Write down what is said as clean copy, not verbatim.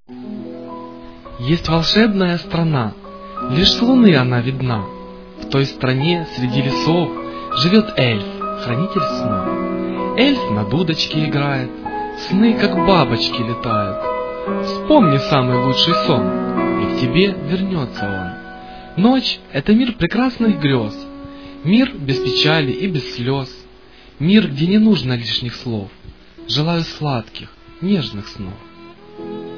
Есть волшебная страна, лишь с луны она видна. В той стране среди лесов живет эльф, хранитель снов. Эльф на дудочке играет, сны как бабочки летают. Вспомни самый лучший сон, и к тебе вернется он. Ночь — это мир прекрасных грез, мир без печали и без слез, мир, где не нужно лишних слов. Желаю сладких, нежных снов.